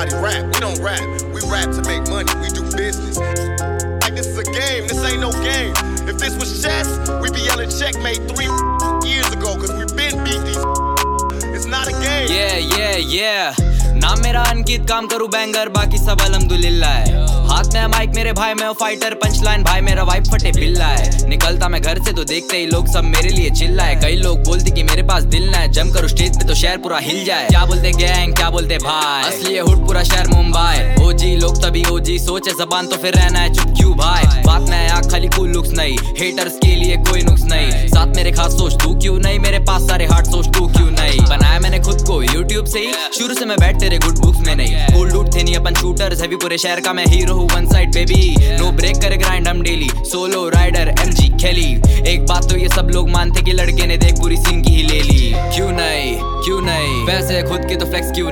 somebody rap. We don't rap. We rap to make money. We do business. Like this is a game. This ain't no game. If this was chess, we'd be yelling checkmate 3 years ago, cause we've been beat these. It's not a game. Yeah. नाम मेरा अंकित, काम करूँ banger, बाकी सब अल्हम्दुलिल्लाह है। हाथ में माइक मेरे भाई, मैं फाइटर, पंच लाइन भाई मेरा वाइफ फटे बिल्ला है। निकलता मैं घर से तो देखते ही लोग सब मेरे लिए चिल्ला है। कई लोग बोलते कि मेरे पास दिल ना है, जम करूँ स्टेज पे तो शहर पूरा हिल जाए। क्या बोलते गैंग, क्या बोलते भाई, असली हुड पूरा शहर मुंबई। ओजी लोग तभी ओजी, सोचे जबान तो फिर रहना है चुप क्यों भाई। बात में आँख खाली कूल लुक्स नहीं, हेटर्स के लिए कोई नुक्स नहीं। साथ मेरे खास सोच तू क्यों नहीं, मेरे पास सारे हार्ट सोच तू क्यों नहीं। बनाया मैंने खुद को यूट्यूब से ही, शुरू से मैं बैठ तेरे गुड बुक्स में नहीं। कूल डूड थे नहीं अपन शूटर्स, हैवी पूरे शहर का मैं हीरो हूँ, one side baby. No break करे ग्राइंड हम डेली, सोलो राइडर एमजी खेली। एक बात तो ये सब लोग मानते कि लड़के ने देख पूरी सीन की ही ले ली। क्यों नहीं वैसे खुद की तो फ्लेक्स क्यों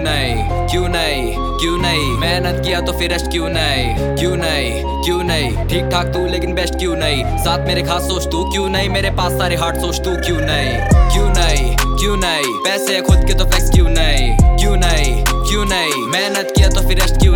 नहीं मेहनत किया तो फिर रेस्ट क्यों नहीं ठीक ठाक तू लेकिन बेस्ट क्यों नहीं। साथ मेरे खास सोच तू क्यों नहीं, मेरे पास सारे हार्ट सोच तू क्यों नहीं पैसे खुद के तो फ्लेक्स क्यों नहीं मेहनत किया तो फिर रेस्ट क्यों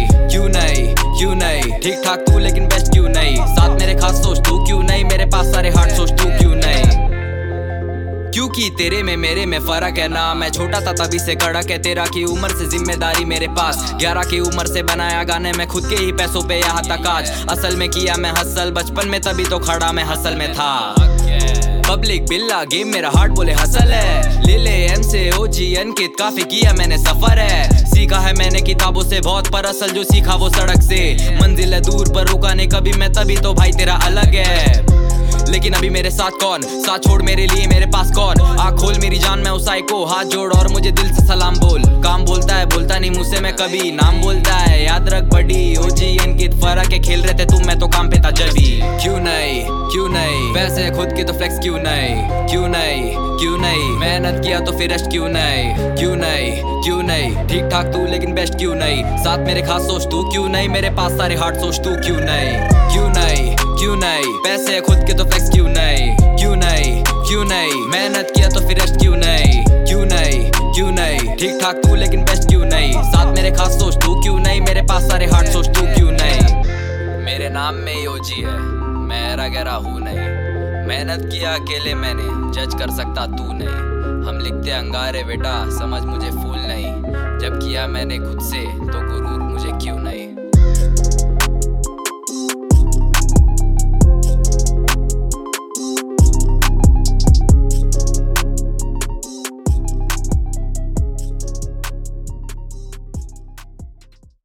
नहीं ठीक ठाक तू लेकिन बेस्ट क्यों नहीं। साथ मेरे खास सोच तू क्यों नहीं, मेरे पास सारे हार्ट सोच तू क्यों नहीं। क्योंकि तेरे में मेरे में फर्क है ना, मैं छोटा था तभी से कड़क है। 13 की उम्र से जिम्मेदारी मेरे पास, 11 की उम्र से बनाया गाने में खुद के ही पैसों पे यहाँ तक आज। असल में किया मैं हसल बचपन में, तभी तो खड़ा मैं हसल में था। पब्लिक बिल्ला गेम मेरा हार्ट बोले हसल है। ले एम से ओजी अंकित, काफी किया मैंने सफर है। सीखा है मैंने किताबों से बहुत, पर असल जो सीखा वो सड़क से। मंजिल है दूर पर रुका नहीं कभी मैं, तभी तो भाई तेरा अलग है। लेकिन अभी मेरे साथ कौन, साथ छोड़ मेरे लिए मेरे पास कौन। आँख खोल मेरी जान मैं उसाई को, हाथ जोड़ और मुझे दिल से सलाम बोल। काम बोलता है बोलता नहीं मुझसे मैं कभी, नाम बोलता है याद रख बड़ी। ओजी अंकित फर्क है, खेल रहे थे तुम मैं तो काम पे था जबी। क्यों नहीं वैसे खुद की तो फ्लेक्स क्यों नहीं मेहनत किया तो फिर रेस्ट क्यों नहीं ठीक ठाक तू लेकिन बेस्ट क्यों नहीं। साथ मेरे खास सोच तू क्यों नहीं, मेरे पास सारे हार्ट सोच तू क्यों नहीं पैसे खुद के तो फ्लेक्स क्यों नहीं मेहनत किया तो फिर रेस्ट क्यों नहीं ठीक ठाक तू लेकिन बेस्ट क्यों नहीं। साथ मेरे खास सोच तू क्यों नहीं, मेरे पास सारे हार्ट सोच तू क्यों नहीं। मेरे नाम में ही ओजी है, मैं ऐरा गहरा हूँ नहीं। मेहनत किया अकेले मैंने, जज कर सकता तू नहीं। हम लिखते अंगारे बेटा, समझ मुझे फूल नहीं। जब किया मैंने खुद से तो गुरूर